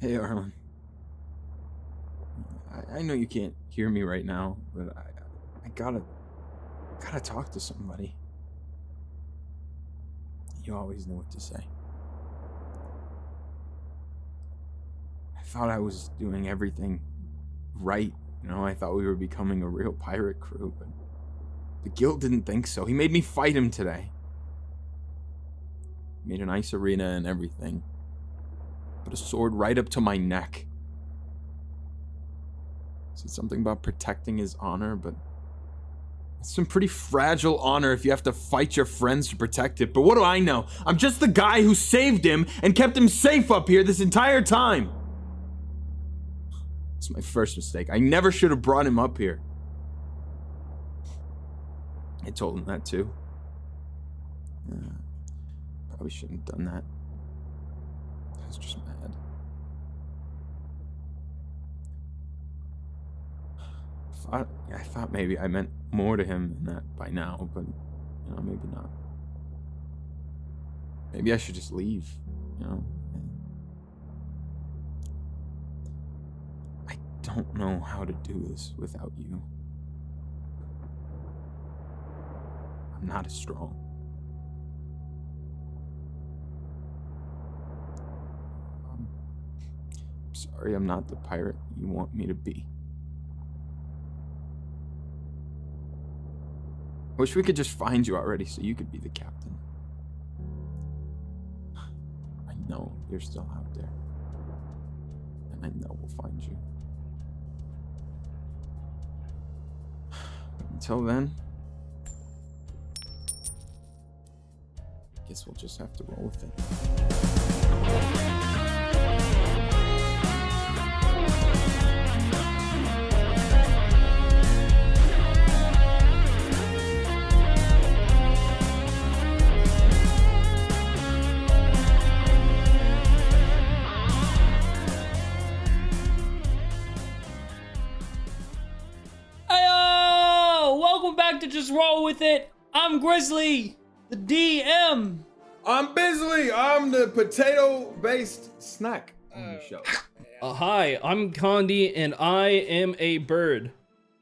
Hey, Arlen. I know you can't hear me right now, but I gotta talk to somebody. You always know what to say. I thought I was doing everything right. I thought we were becoming a real pirate crew, but the guild didn't think so. He made me fight him today. Made an ice arena and everything. Put a sword right up to my neck. Said something about protecting his honor, but it's some pretty fragile honor if you have to fight your friends to protect it. But what do I know? I'm just the guy who saved him and kept him safe up here this entire time. It's my first mistake. I never should have brought him up here. I told him that too. Probably shouldn't have done that. I was just mad. I thought maybe I meant more to him than that by now, but, maybe not. Maybe I should just leave, I don't know how to do this without you. I'm not as strong. I'm sorry I'm not the pirate you want me to be. I wish we could just find you already so you could be the captain. I know you're still out there. And I know we'll find you. But until then, I guess we'll just have to roll with it. To just roll with it. I'm Grizzly, the DM. I'm Bisley. I'm the potato-based snack on the show. Hi, I'm Condi, and I am a bird.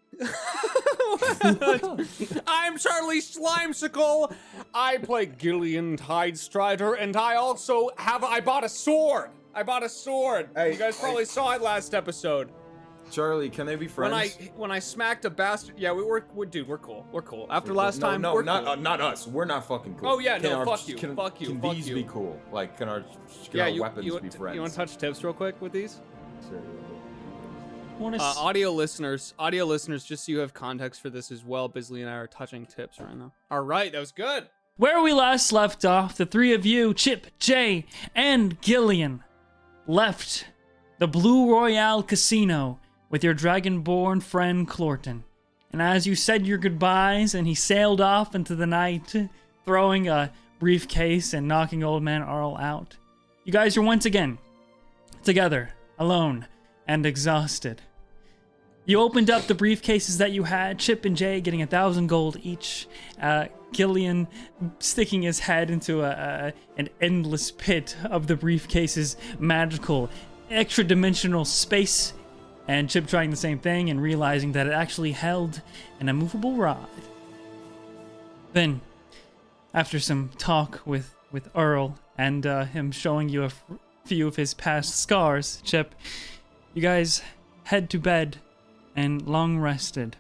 I'm Charlie Slimesicle. I play Gillian Tidestrider, and I also I bought a sword. Hey, you guys probably saw it last episode. Charlie, can they be friends? When I smacked a bastard, yeah, we're cool. We're cool. After last time, we're not cool. Not us. We're not fucking cool. Oh yeah, fuck you. Can these be cool? Like, can our weapons be friends? You want to touch tips real quick with these? Sure. Audio listeners, just so you have context for this as well, Bisley and I are touching tips right now. All right, that was good. Where we last left off, the three of you, Chip, Jay, and Gillian, left the Blue Royale Casino with your dragonborn friend Clorton. And as you said your goodbyes and he sailed off into the night, throwing a briefcase and knocking old man Arl out, you guys are once again together, alone, and exhausted. You opened up the briefcases that you had, Chip and Jay getting 1,000 gold each, Gillian sticking his head into an endless pit of the briefcase's magical, extra-dimensional space, and Chip trying the same thing and realizing that it actually held an immovable rod. Then, after some talk with Earl and him showing you a few of his past scars, Chip, you guys head to bed and long rested.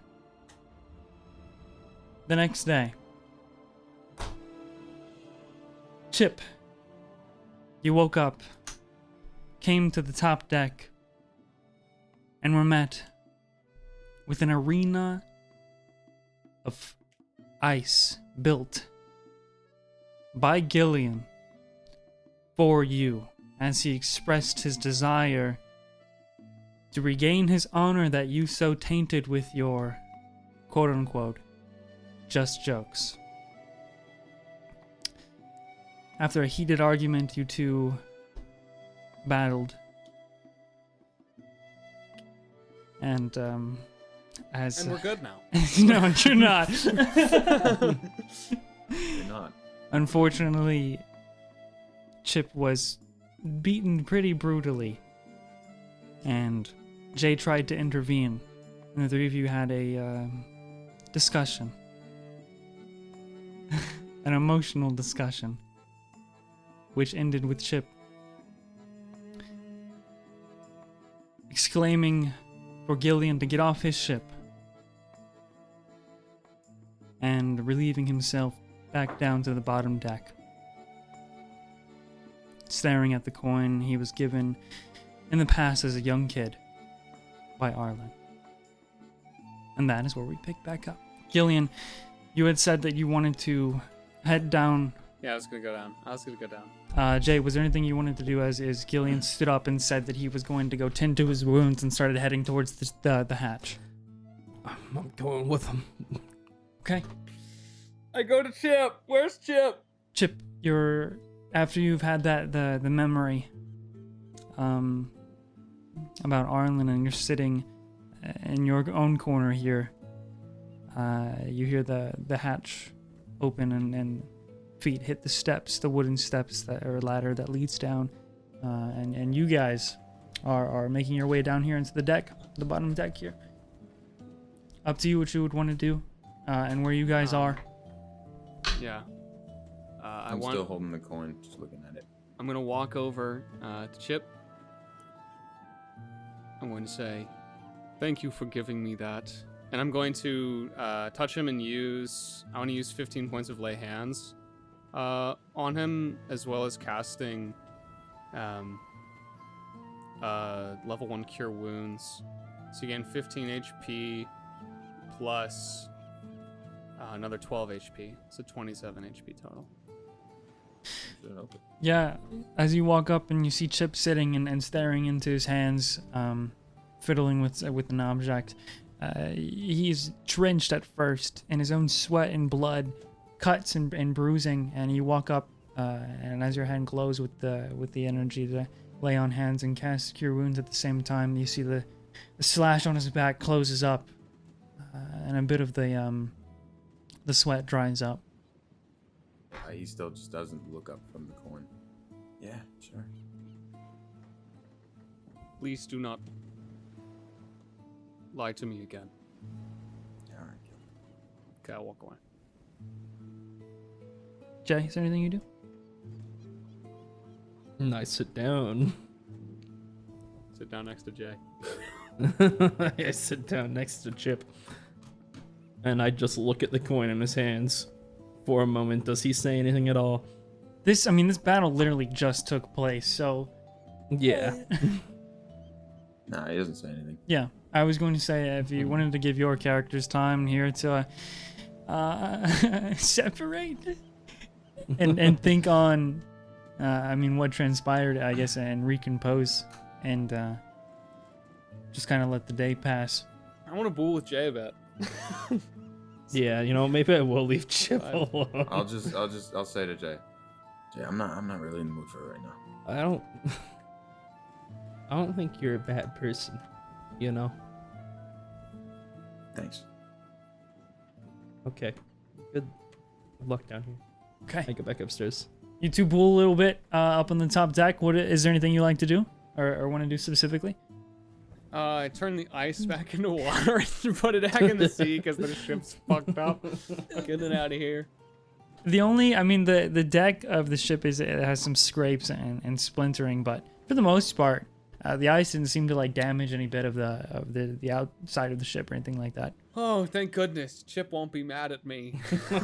The next day, Chip, you woke up, came to the top deck, and were met with an arena of ice built by Gillian for you as he expressed his desire to regain his honor that you so tainted with your quote-unquote just jokes. After a heated argument, you two battled. And we're good now. No, you're not. You're not. Unfortunately, Chip was beaten pretty brutally and Jay tried to intervene, and the three of you had a discussion. An emotional discussion, which ended with Chip exclaiming for Gillian to get off his ship and relieving himself back down to the bottom deck, staring at the coin he was given in the past as a young kid by Arlen. And that is where we pick back up. Gillian, you had said that you wanted to head down. Yeah, I was gonna go down. Jay, was there anything you wanted to do as Gillian stood up and said that he was going to go tend to his wounds and started heading towards the hatch? I'm going with him. Okay. I go to Chip. Where's Chip? Chip, after you've had the memory about Arlen, and you're sitting in your own corner here, you hear the hatch open and feet hit the steps, the wooden steps or ladder that leads down, and you guys are making your way down here into the deck, the bottom deck here. Up to you what you would want to do, and where you guys are. Yeah. I'm still holding the coin, just looking at it. I'm gonna walk over to Chip. I'm going to say, "Thank you for giving me that," and I'm going to touch him and I want to use 15 points of lay hands on him, as well as casting level 1 cure wounds. So you gain 15 HP plus another 12 HP, so 27 HP total. Yeah, as you walk up and you see Chip sitting and staring into his hands, fiddling with an object. He's drenched at first in his own sweat and blood, cuts and bruising, and you walk up, and as your hand glows with the energy to lay on hands and cast cure wounds at the same time, you see the slash on his back closes up, and a bit of the sweat dries up. He still just doesn't look up from the coin. Yeah, sure. Please do not lie to me again. All right. Okay, I'll walk away. Jay, is there anything you do? And I sit down. Sit down next to Jay. I sit down next to Chip. And I just look at the coin in his hands for a moment. Does he say anything at all? This battle literally just took place, so... Yeah. Nah, he doesn't say anything. Yeah, I was going to say, if you wanted to give your characters time here to separate and think on, what transpired, I guess, and recompose, and just kind of let the day pass. I want to bull with Jay a bit. Yeah, maybe I will leave Chip alone. I'll say to Jay, I'm not really in the mood for it right now. I don't think you're a bad person, Thanks. Okay. Good luck down here. Okay. I go back upstairs. You two bull a little bit up on the top deck. Is there anything you like to do or want to do specifically? I turn the ice back into water and put it back in the sea because the ship's fucked up. Get it out of here. The deck of the ship it has some scrapes and splintering, but for the most part, the ice didn't seem to damage any bit of the outside of the ship or anything like that. Oh, thank goodness. Chip won't be mad at me.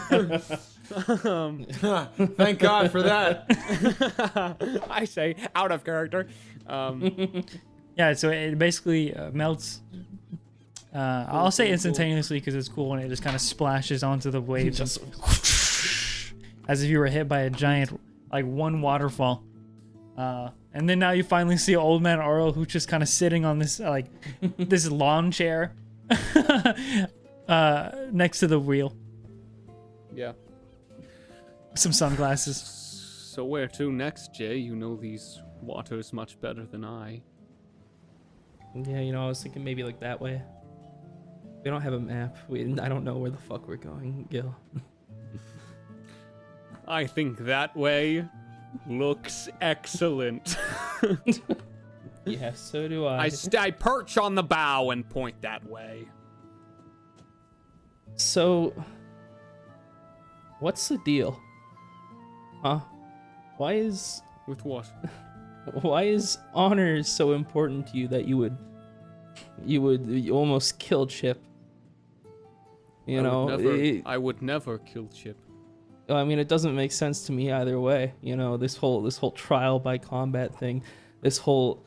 Thank God for that. I say, out of character. Yeah, so it basically melts. I'll say instantaneously because it's cool, and it just kind of splashes onto the waves, as if you were hit by a giant, one waterfall. And then now you finally see Old Man Oro, who's just kind of sitting on this this lawn chair next to the wheel. Yeah. Some sunglasses. So where to next, Jay? You know these waters much better than I. Yeah, I was thinking maybe that way. We don't have a map. I don't know where the fuck we're going, Gil. I think that way looks excellent. Yes, so do I. I perch on the bow and point that way. So, what's the deal? Huh? Why is With what? honor so important to you that you would almost kill Chip? You know, I would never kill Chip. I mean, it doesn't make sense to me either way. You know, this whole trial by combat thing, this whole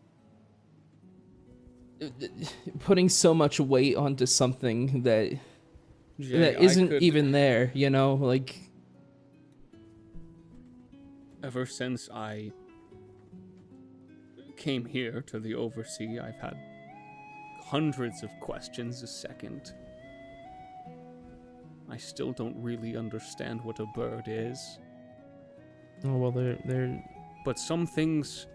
putting so much weight onto something that Jay, isn't even there. You know, like ever since I came here to the Oversea, I've had hundreds of questions a second. I still don't really understand what a bird is. oh well, they're But some things,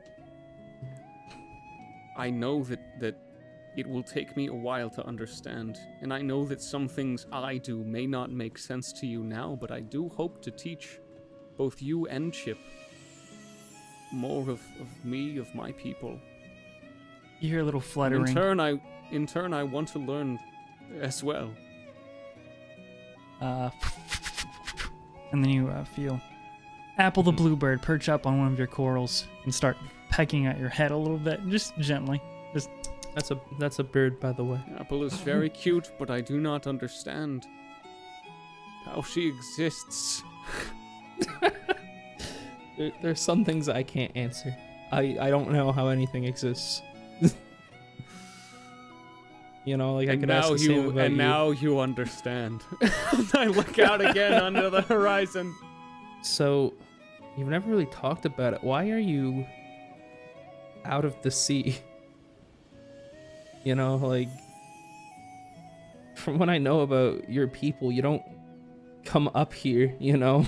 I know that it will take me a while to understand. And I know that some things I do may not make sense to you now, but I do hope to teach both you and Chip more of me, of my people. You hear a little And fluttering. in turn, I want to learn as well. And then you feel Apple the bluebird perch up on one of your corals and start pecking at your head a little bit, just gently. Just that's a bird, by the way. Apple is very cute, but I do not understand how she exists. There's some things I can't answer. I don't know how anything exists. You know, like I could ask the same about and you. now you understand. I look out again under the horizon. So, you've never really talked about it. Why are you out of the sea? You know, like, from what I know about your people, you don't come up here, you know?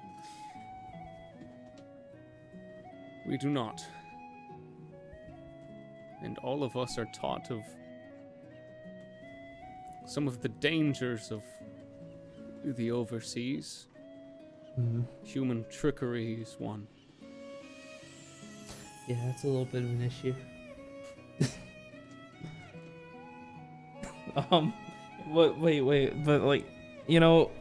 We do not. And all of us are taught of some of the dangers of the overseas. Mm-hmm. Human trickery is one. Yeah, that's a little bit of an issue. Wait, but like, you know,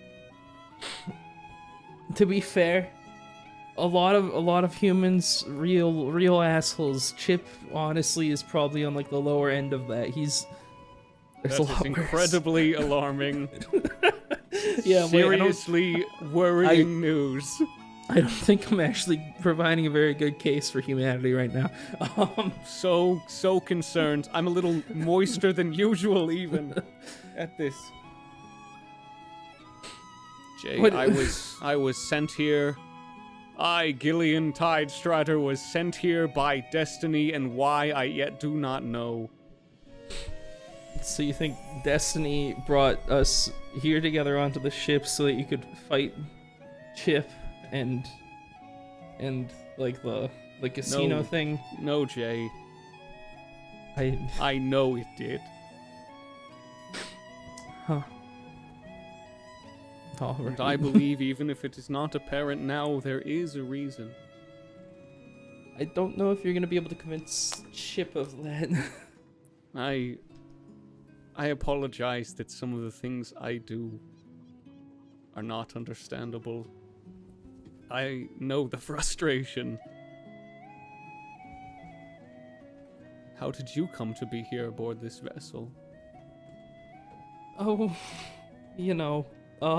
to be fair, a lot of humans, real assholes. Chip honestly is probably on like the lower end of that. There's That a is lot worse. incredibly alarming. Yeah, wait, Seriously worrying news. I don't think I'm actually providing a very good case for humanity right now. So concerned. I'm a little moister than usual even at this. Jay, What- I was sent here. I, Gillian Tidestrider, was sent here by destiny, and why I yet do not know. So you think Destiny brought us here together onto the ship so that you could fight Chip and like the casino No. thing? No, Jay. I I know it did. huh. All right. And I believe even if it is not apparent now, there is a reason. I don't know if you're gonna be able to convince Chip of that. I apologize that some of the things I do are not understandable. I know the frustration. How did you come to be here aboard this vessel? Oh, you know,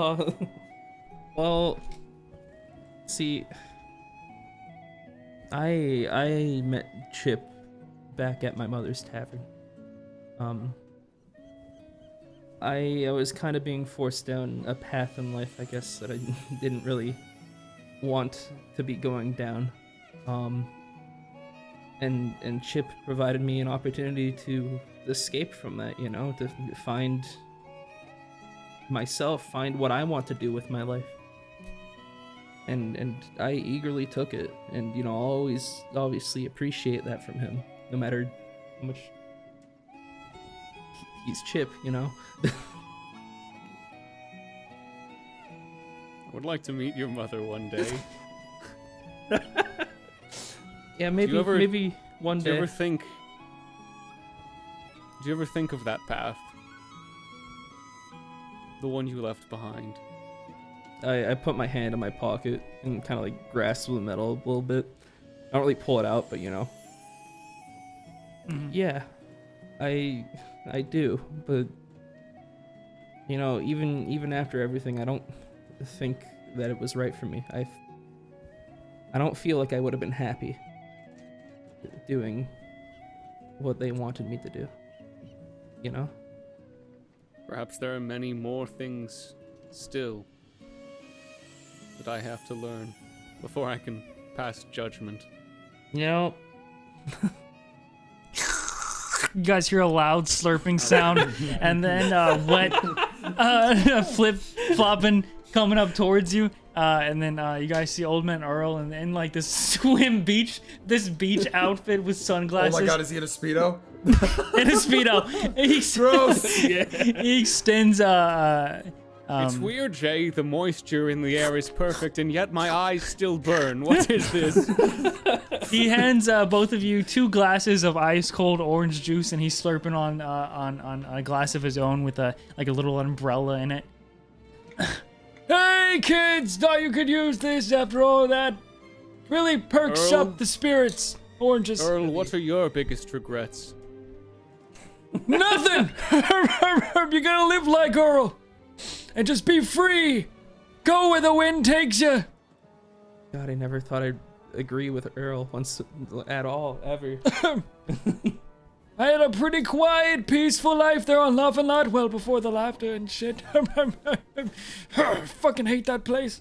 well, see, I met Chip back at my mother's tavern. I was kind of being forced down a path in life, I guess, that I didn't really want to be going down. And Chip provided me an opportunity to escape from that, you know, to find myself, find what I want to do with my life. And I eagerly took it, and you know, I'll always obviously appreciate that from him, no matter how much he's Chip, you know. I would like to meet your mother one day. Yeah, maybe ever- maybe one Do you day. ever think? Do you ever think of that path? The one you left behind. I put my hand in my pocket and kind of like grasp the metal a little bit. I don't really pull it out, but you know. Yeah, I do, but you know, even after everything, I don't think that it was right for me. I don't feel like I would have been happy doing what they wanted me to do. You know? Perhaps there are many more things still that I have to learn before I can pass judgment. You know, You guys hear a loud slurping sound, and then wet flip flopping coming up towards you. And then you guys see Old Man Earl in like this this beach outfit with sunglasses. Oh my god, is he in a Speedo? In a Speedo. Gross. He extends It's weird, Jay. The moisture in the air is perfect, and yet my eyes still burn. What is this? he hands both of you 2 glasses of ice cold orange juice, and he's slurping on a glass of his own with a little umbrella in it. Hey kids, thought you could use this after all that. Really perks Earl? up the spirits. Oranges. Earl, what are your biggest regrets? Nothing. You're gonna live like Earl, and just be free. Go where the wind takes you. God, I never thought I'd agree with Earl once at all, ever. I had a pretty quiet, peaceful life there on Laughing Lot. Well, before the laughter and shit. Fucking hate that place.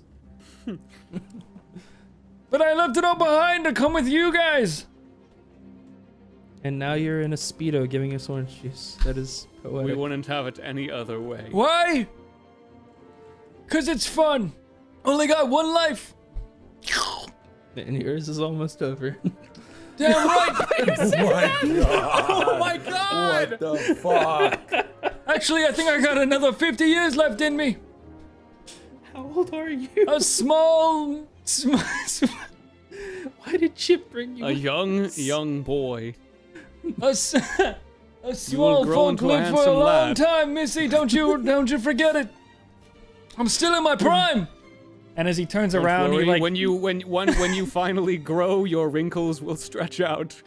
But I left it all behind to come with you guys. And now you're in a Speedo giving us orange juice. That is We poetic. wouldn't have it any other way. Why? 'Cause it's fun. Only got one life. And yours is almost over. Damn right. Oh my god! What the fuck? Actually, I think I got another 50 years left in me. How old are you? A small Why did Chip bring you? A young boy. A small grow folk into a live for a handsome long lad. time, Missy. Don't you forget it. I'm still in my prime. And as he turns Don't around, worry, he like when you finally grow, your wrinkles will stretch out.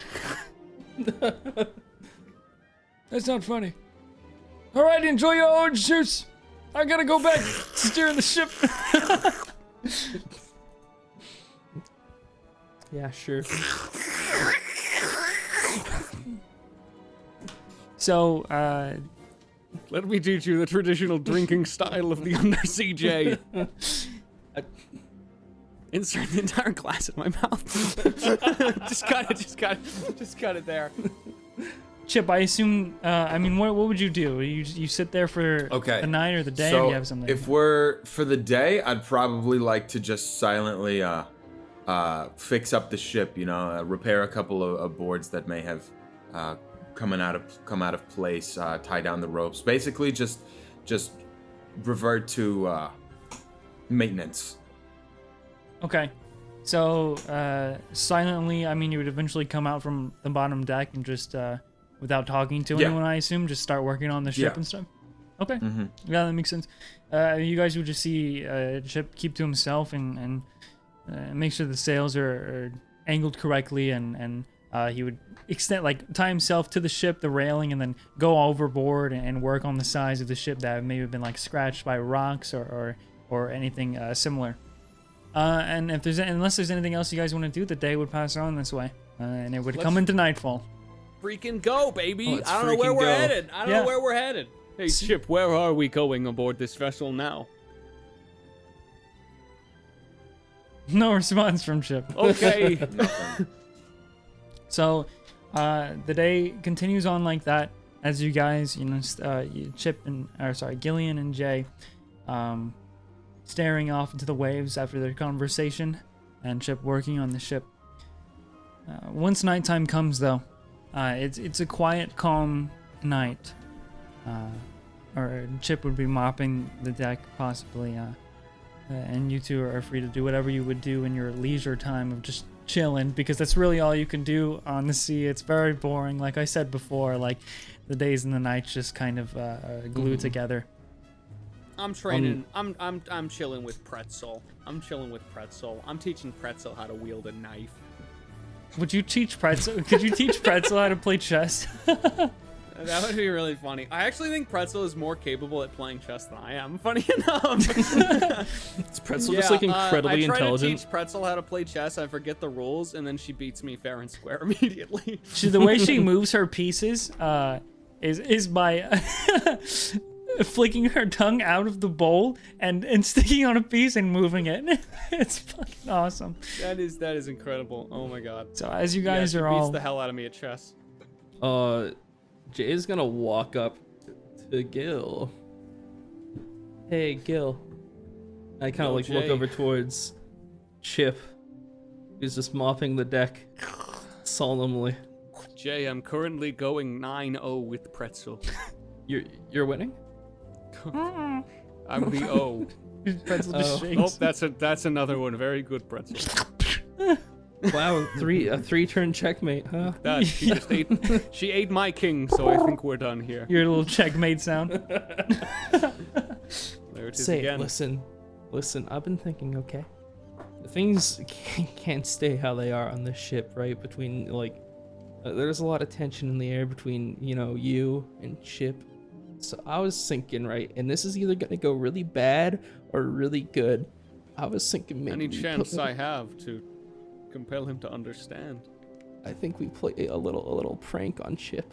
That's not funny. All right, enjoy your orange juice. I gotta go back steering the ship. Yeah, sure. So, Let me teach you the traditional drinking style of the Undersea Jay. Insert the entire glass in my mouth. just cut it there. Chip, I assume. I mean, what would you do? You sit there for Okay. the night or the day, So or you have something? if we're for the day, I'd probably like to just silently fix up the ship. You know, repair a couple of boards that may have come out of place. Tie down the ropes. Basically, just revert to maintenance. Okay. So, silently, I mean, you would eventually come out from the bottom deck and just, without talking to Yeah. anyone, I assume, just start working on the ship Yeah. and stuff? Okay. Mm-hmm. Yeah, that makes sense. You guys would just see Chip keep to himself and make sure the sails are angled correctly, and he would tie himself to the ship, the railing, and then go overboard and work on the sides of the ship that may have been, like, scratched by rocks or anything similar. And unless there's anything else you guys want to do, the day would pass on this way, and it would come into nightfall. Freaking go, baby! Let's I don't know where freaking we're go. headed. I don't Yeah. know where we're headed. Hey, Chip, where are we going aboard this vessel now? No response from Chip. Okay. So, the day continues on like that as you guys, Gillian and Jay, staring off into the waves after their conversation, and Chip working on the ship. Once nighttime comes, though, it's a quiet, calm night. Or Chip would be mopping the deck, possibly, and you two are free to do whatever you would do in your leisure time of just chilling because that's really all you can do on the sea. It's very boring. Like I said before, like the days and the nights just kind of glued together. I'm training. I'm chilling with Pretzel. I'm teaching Pretzel how to wield a knife. Would you teach Pretzel? Could you teach Pretzel how to play chess? That would be really funny. I actually think Pretzel is more capable at playing chess than I am. Funny enough. Is Pretzel just like incredibly I try intelligent? to teach Pretzel how to play chess. I forget the rules, and then she beats me fair and square immediately. The way she moves her pieces is by flicking her tongue out of the bowl and sticking on a piece and moving it. It's fucking awesome. That is incredible. Oh my god. So as you guys she are beats all the hell out of me at chess. Jay is gonna walk up to Gil. Hey, Gil. I kind of like look Jay. over towards Chip, who's just mopping the deck solemnly. Jay, I'm currently going 9-0 with Pretzel. You're winning? I'm the O. Pretzel just Oh. shakes. Oh, that's another one. Very good, Pretzel. Wow, a three-turn checkmate, huh? That she just ate. She ate my king, so I think we're done here. Your little checkmate sound. There it is Say, again. listen. I've been thinking. Okay, things can't stay how they are on this ship, right? Between there's a lot of tension in the air between you and Chip. So I was thinking, right, and this is either gonna go really bad or really good. I was thinking maybe Any we chance put- I have to compel him to understand. I think we play a little prank on Chip.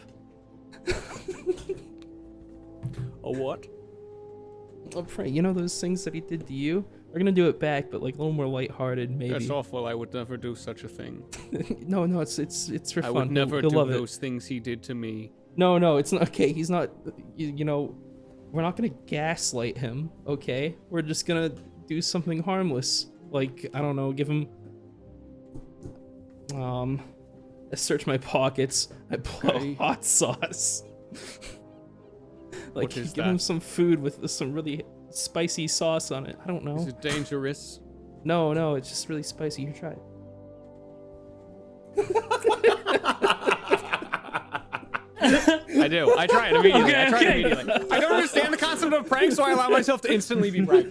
A what? A prank, those things that he did to you. We're gonna do it back, but like a little more lighthearted, maybe. That's awful. I would never do such a thing. No, it's for I fun. would never He'll do love it. those things he did to me. No, it's not okay. He's not. We're not gonna gaslight him. Okay, we're just gonna do something harmless. Like I don't know, give him. I search my pockets. I pull Okay. out hot sauce. Like What is give him that? some food with some really spicy sauce on it. I don't know. Is it dangerous? No, it's just really spicy. Here, try it. I do. I try it immediately. Okay, I try it okay. immediately. I don't understand the concept of prank, so I allow myself to instantly be pranked.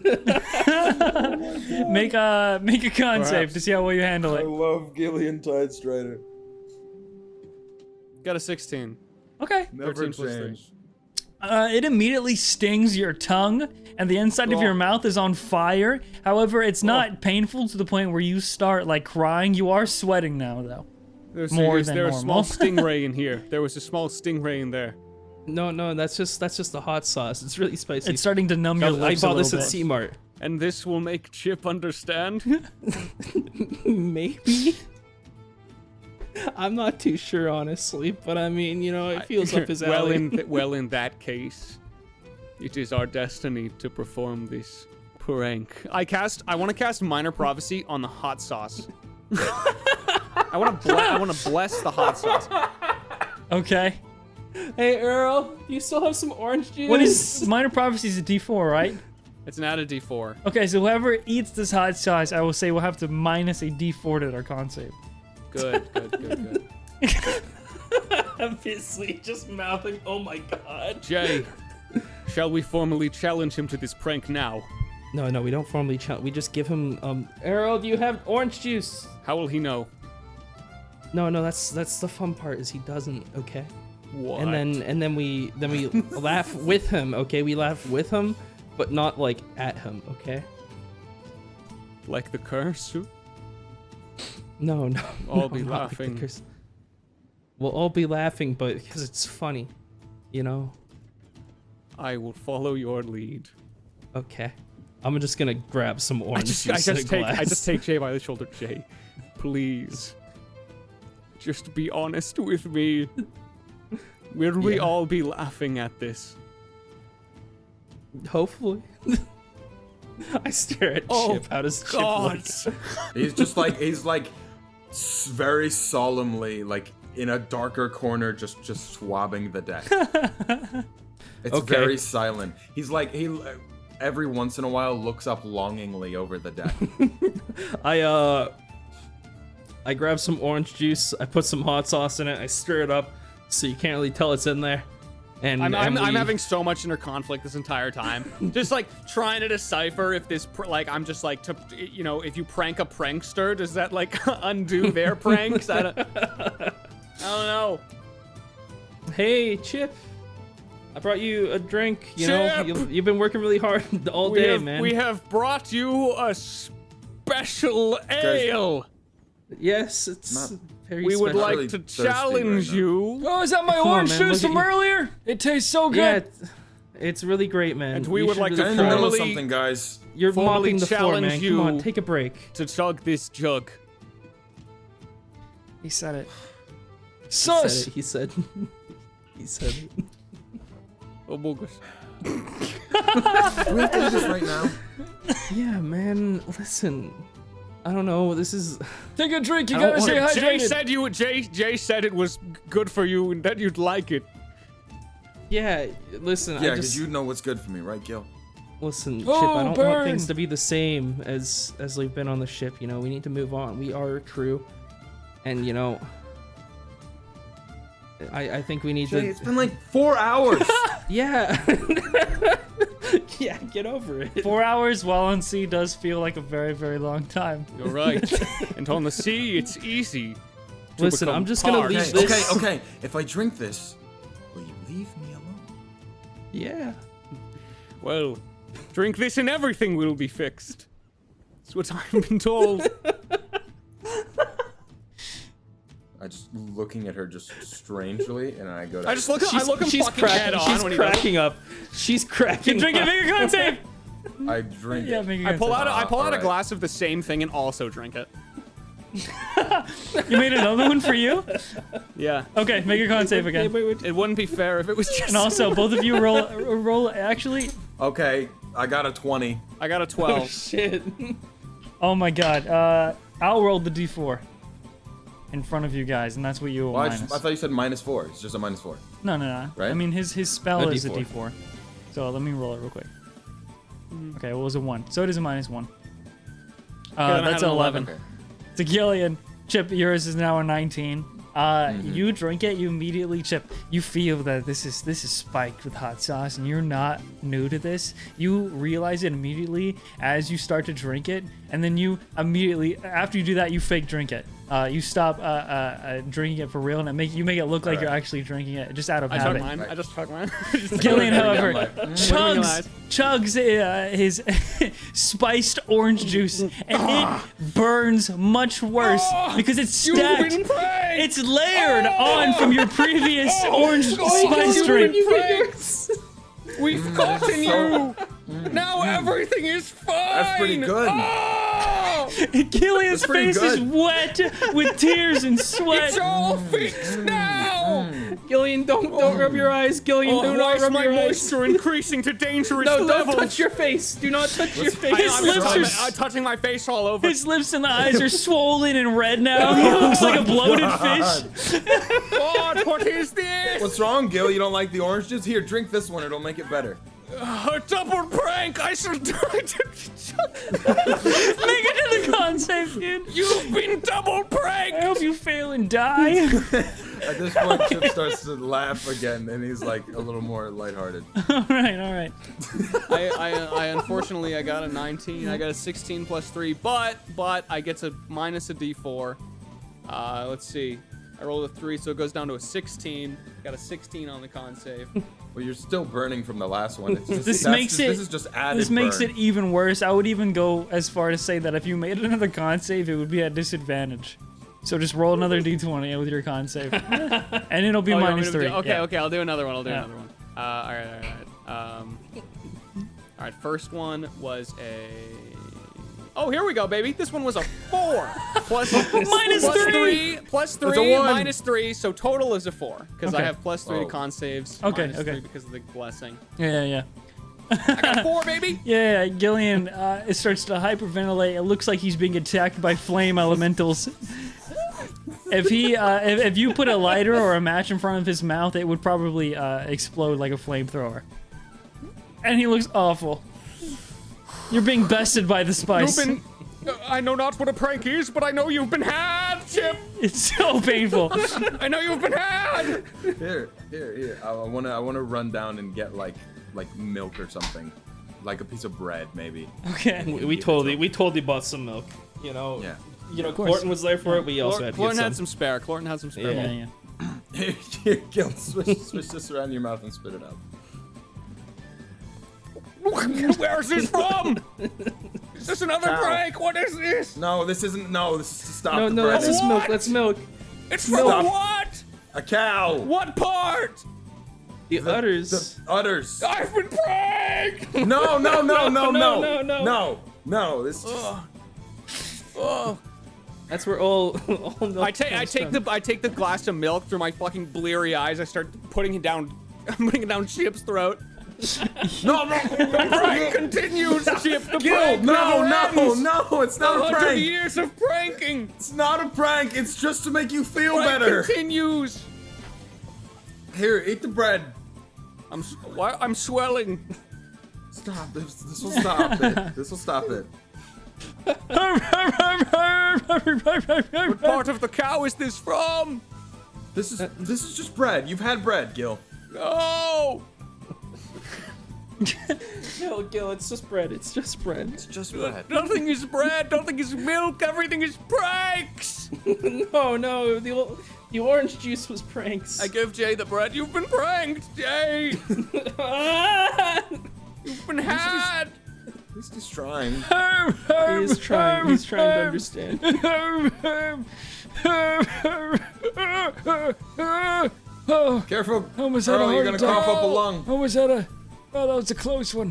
Make a con save Perhaps. to see how well you handle I it. love Gillian Tidestrider. Got a 16. Okay. Never 13 plus change. It immediately stings your tongue, and the inside of your mouth is on fire. However, it's not painful to the point where you start like crying. You are sweating now, though. There's More a than small normal. stingray in here. There was a small stingray in there. No, that's just the hot sauce. It's really spicy. It's starting to numb your I lips a bought little this at bit. Cmart. And this will make Chip understand? Maybe. I'm not too sure, honestly, but I mean, it feels up his alley. Well, in that case, it is our destiny to perform this prank. I want to cast Minor Prophecy on the hot sauce. I want to bless the hot sauce. Okay. Hey, Earl, do you still have some orange juice? What is Minor Prophecy is a D4, right? It's an added D4. Okay, so whoever eats this hot sauce, I will say will have to minus a D4 to their con save. Good. Obviously, just mouthing, oh my god. Jay, shall we formally challenge him to this prank now? No, we don't formally challenge. We just give him, Earl, do you have orange juice? How will he know? No, that's the fun part is he doesn't, okay? What? And then we laugh with him, okay? We laugh with him, but not like at him, okay? Like the curse? No. I'll be not like the laughing. curse. We'll all be laughing, but because it's funny, I will follow your lead. Okay. I'm just gonna grab some I orange just juice in a glass. take Jay by the shoulder. Jay, please, just be honest with me. Will we Yeah. all be laughing at this? Hopefully. I stare at Oh, Chip. How does Chip God. look? He's like very solemnly, like in a darker corner, just swabbing the deck. It's Okay. very silent. He's like he every once in a while looks up longingly over the deck. I grab some orange juice. I put some hot sauce in it. I stir it up so you can't really tell it's in there. And I'm Emily, having so much inner conflict this entire time. Just like trying to decipher if this like I'm just like if you prank a prankster, does that like undo their pranks? I don't know. Hey, Chip. I brought you a drink. You Chip! know, you've been working really hard all day, man. We have brought you a special ale. Yes, it's Not- very We would special. like really to thirsty challenge right now. you. Oh, is that my Come on, orange man, juice look from at you. earlier? It tastes so good. Yeah, it's really great, man. And we You would should like to I'm really in the try it. middle of formally- something, guys. You're formally mopping the floor, challenge man. Come on, you. take a break. To chug this jug. He said it. He Sus! said it. He said. He said it. Oh, bogus. Do we have to do this right now? Yeah, man. Listen, I don't know. This is. Take a drink, you I don't gotta want- stay Jay hydrated. Jay said it was good for you and that you'd like it. Yeah, listen. Yeah, I because just you know what's good for me, right, Gil? listen, Chip. Oh, I don't burn. want things to be the same as they've been on the ship. You know, we need to move on. We are a crew, and you know, I think we need Jay, to. it's been like 4 hours. Yeah. Yeah, get over it. 4 hours while on sea does feel like a very, very long time. You're right. And on the sea, it's easy. to Listen, become I'm just gonna parched. leave Okay, this. okay. If I drink this, will you leave me alone? Yeah. Well, drink this and everything will be fixed. That's what I've been told. I just looking at her just strangely, and I go to. I just look him She's fucking head on She's when he does it. cracking up. She's cracking. Drink it, up. make a con save! I drink Yeah, it. make a I con pull save. out I pull out a alright. glass of the same thing and also drink it. You made another one for you? Yeah. Okay, make a con save again. It wouldn't be fair if it was just And also, both of you roll. Actually, Okay, I got a 20. I got a Oh 12. shit. oh my god. I'll roll the d4 in front of you guys, and that's what you will Well, I minus. thought you said -4. It's just a -4. No, no, no. Right? I mean, his spell A is a D4. d4. So let me roll it real quick. Okay, well, it was a 1. So it is a -1. then I That's had an an 11. Okay. To Gillian, Chip, yours is now a 19. You drink it, you immediately, Chip, you feel that this is spiked with hot sauce, and you're not new to this. You realize it immediately as you start to drink it, and then you immediately, after you do that, you fake drink it. You stop drinking it for real, and you make it look like you're Alright. actually drinking it just out of I chug habit. mine. I just chug mine. Gillian, however, Yeah, chugs his spiced orange juice, and it burns much worse because it's stacked. It's layered on from your previous orange spice drink. We've gotten you. Now everything is fine. That's pretty good. Oh, Gillian's That's pretty face is good. wet with tears and sweat. it's all fixed now. Gillian, don't rub your eyes. Gillian, Oh, do why not is rub my your eyes. moisture increasing to dangerous No, levels? don't touch your face. Do not touch your face. His lips are touching my face all over. His lips and the eyes are swollen and red now. He looks like a bloated fish. God, what is this? What's wrong, Gil? You don't like the orange juice? Here, drink this one. It'll make it better. A double prank! I should die. Make it to the con save, dude. You've been double pranked. I hope you fail and die. At this point, Chip starts to laugh again, and he's like a little more lighthearted. all right. I unfortunately I got a 19. I got a 16 plus 3, but I get to minus a d4. Let's see. I rolled a 3, so it goes down to a 16. Got a 16 on the con save. Well, you're still burning from the last one. It's just, This that's makes just- it. This is just added. This makes burn. it even worse. I would even go as far to say that if you made another con save, it would be at disadvantage. So just roll another d20 with your con save, and it'll be Oh, you want me minus to do- 3. Okay, yeah. okay, I'll do another one. I'll do Yeah. another one. All right. All right. First one was a. Oh, here we go, baby. This one was a 4. Plus Minus plus 3. Plus That's 3. a 1. Minus 3. So total is a 4 because I Okay. have plus 3 to Oh. con saves. Okay, minus okay. 3 because of the blessing. Yeah. I got 4, baby. Yeah, Gillian it starts to hyperventilate. It looks like he's being attacked by flame elementals. If if you put a lighter or a match in front of his mouth, it would probably explode like a flamethrower. And he looks awful. You're being bested by the spice. I know not what a prank is, but I know you've been had, Chip. It's so painful. I know you've been had. Here. I wanna run down and get like milk or something, like a piece of bread maybe. Okay. We totally bought some milk. You know. Yeah. You know, course. Clorton was there for it. We also had to get Clorton had some. some spare. Clorton had some spare. Yeah. Here, Gil, switch this around your mouth and spit it out. Where's this from? Is this another Cow. prank? What is this? No, this isn't. No, this is to stop No, the no, bread. that's just milk. What? That's milk. It's from Stop. what? A cow. What part? The udders. The udders. I've been pranked. No. No. This. Is just, Oh. That's where all milk I comes take the glass of milk through my fucking bleary eyes. I start putting it down Chip's throat. no. The prank continues, Chip. The Gil, prank no, never ends. it's not a 100 prank. years of pranking. It's not a prank. It's just to make you feel Prank better. continues. Here, eat the bread. I'm swelling. Stop. This will stop it. This will stop it. What part of the cow is this from? This is just bread. You've had bread, Gil. No. Gil, it's just bread. It's just bread. It's just bread. Nothing is bread. Nothing is milk. Everything is pranks. No, the orange juice was pranks. I give Jay the bread. You've been pranked, Jay. You've been had. At least he's trying. He is trying. He's trying to understand. Careful. Almost had a Earl, you're heart gonna attack. cough up a lung. Almost had a. Oh, that was a close one.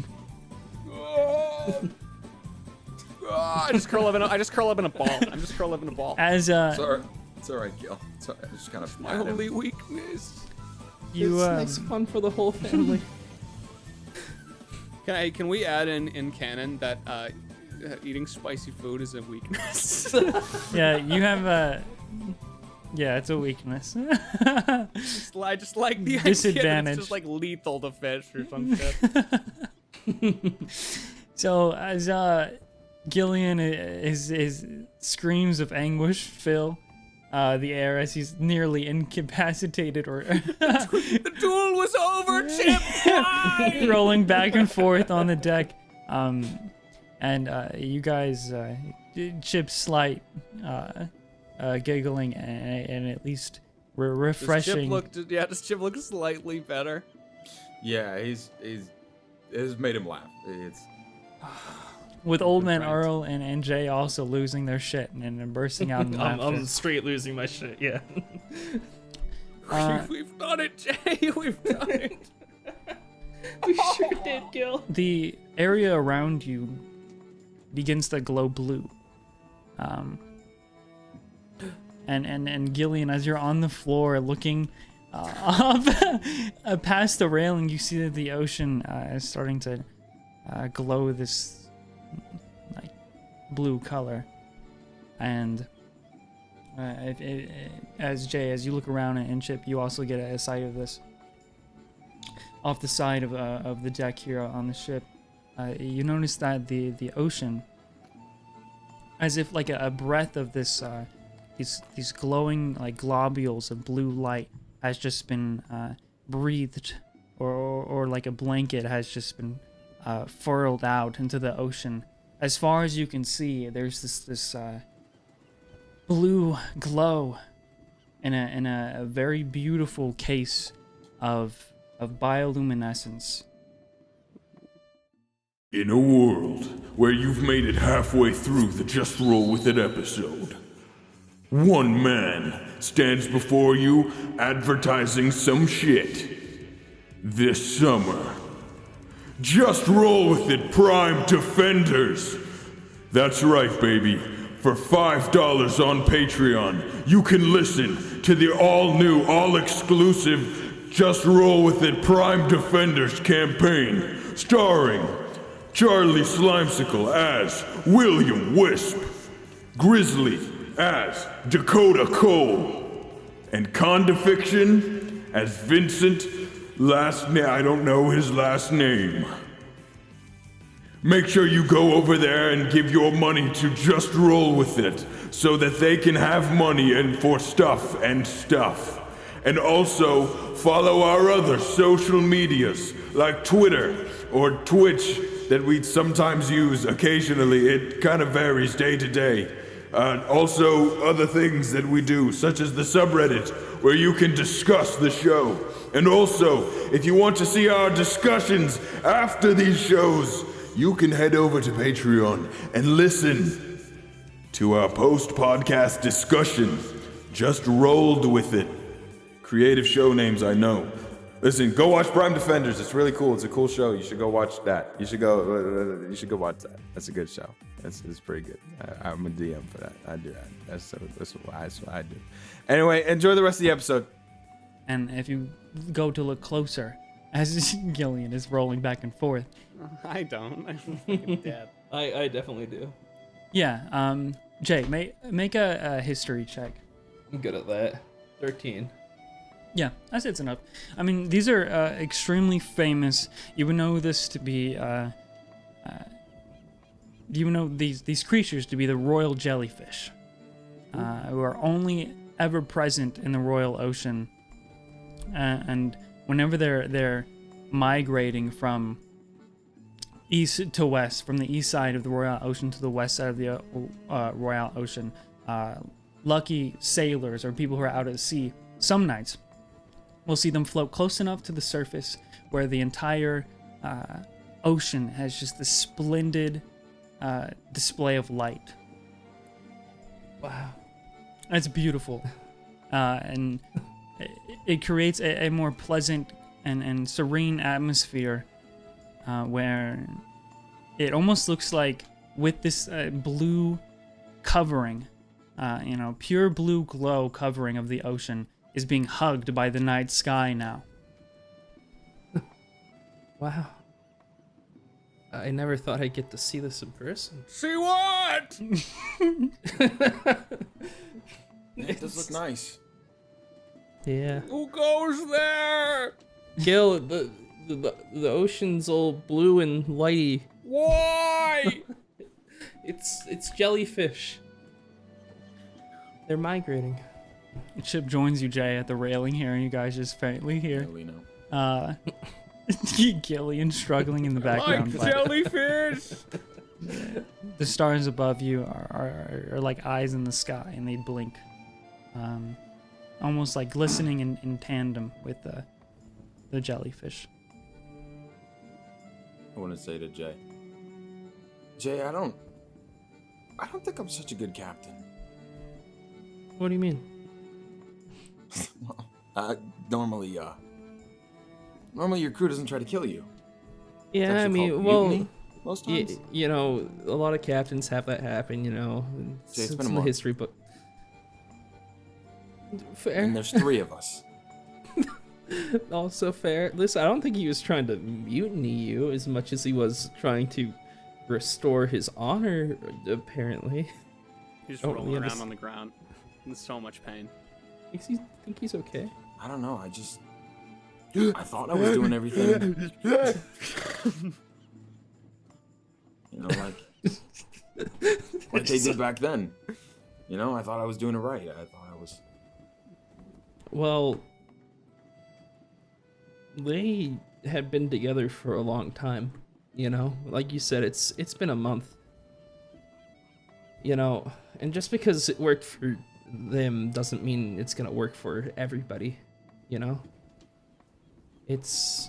I just curl up in a ball. I'm just curled up in a ball. As It's alright, Gil. It's alright. I just kind of My only weakness. you It's fun for the whole family. Can we add in canon that eating spicy food is a weakness? yeah, you have a. Yeah, it's a weakness. I just like the idea that Disadvantage. it's just like lethal to fish or some shit. So as Gillian his screams of anguish fill the air as he's nearly incapacitated or The duel was over, Chip. Why? rolling back and forth on the deck, and you guys, Chip's slight giggling and at least refreshing. Does Chip look slightly better? Yeah, it has made him laugh. It's With old man pranked. Earl and Jay also losing their shit and bursting out in laughter. I'm straight losing my shit. Yeah. We've done it, Jay. We've done it. We sure did, Gil. The area around you begins to glow blue. And Gillian, as you're on the floor looking up past the railing, you see that the ocean is starting to glow this like blue color. And as you look around and Chip, you also get a sight of this. Off the side of the deck here on the ship, you notice that the ocean, as if like a breath of this these glowing like globules of blue light has just been breathed, or like a blanket has just been furled out into the ocean. As far as you can see, there's this blue glow in a very beautiful case of bioluminescence. In a world where you've made it halfway through the Just Roll With It episode, one man stands before you advertising some shit. This summer, Just Roll With It Prime Defenders. That's right, baby. For $5 on Patreon, you can listen to the all-new, all-exclusive Just Roll With It Prime Defenders campaign, starring Charlie Slimesicle as William Wisp, Grizzly as Dakota Cole, and Condifiction as Vincent, I don't know his last name. make sure you go over there and give your money to Just Roll With It so that they can have money and for stuff and stuff. And also follow our other social medias like Twitter or Twitch that we sometimes use occasionally. It kind of varies day to day. Also other things that we do, such as the subreddit, where you can discuss the show. And also, if you want to see our discussions after these shows, you can head over to Patreon and listen to our post-podcast discussion. Just Rolled With It. Creative show names, I know. Listen, go watch Prime Defenders. It's really cool. It's a cool show. You should go watch that. You should go watch that. That's a good show. It's pretty good. I'm a DM for that. I do that. That's what I do. Anyway, enjoy the rest of the episode. And if you go to look closer, as Gillian is rolling back and forth. I don't. I'm fucking dead. I definitely do. Yeah. Jay, make a history check. I'm good at that. 13. Yeah, I say it's enough. I mean, these are extremely famous. You would know this to be. You would know these creatures to be the royal jellyfish, who are only ever present in the royal ocean, and whenever they're migrating from east to west, from the east side of the royal ocean to the west side of the royal ocean, lucky sailors or people who are out at sea, some nights we'll see them float close enough to the surface where the entire ocean has just this splendid display of light. Wow. It's beautiful. And it creates a more pleasant and serene atmosphere where it almost looks like with this blue covering, pure blue glow covering of the ocean is being hugged by the night sky now. Wow. I never thought I'd get to see this in person. See what? It does look nice. Yeah. Who goes there? Gil, the ocean's all blue and lighty. Why? It's jellyfish. They're migrating. Chip joins you, Jay, at the railing here, and you guys just faintly hear We know. Gillian struggling in the background. Like but jellyfish. the stars above you are like eyes in the sky, and they blink, almost like glistening in tandem with the jellyfish. I want to say to Jay. Jay, I don't think I'm such a good captain. What do you mean? Well, normally your crew doesn't try to kill you. It's Yeah, I actually mean, called well, mutiny most times. a lot of captains have that happen, Jay, it's been a in the month. history book. Fair. And there's 3 of us. Also fair. Listen, I don't think he was trying to mutiny you as much as he was trying to restore his honor, apparently. He's Oh, rolling yeah, around this- on the ground in so much pain. Think he's okay? I don't know. I thought I was doing everything. Like they did back then. I thought I was doing it right. I thought I was. Well, they had been together for a long time, Like you said, it's been a month. And just because it worked for them doesn't mean it's gonna work for everybody, It's,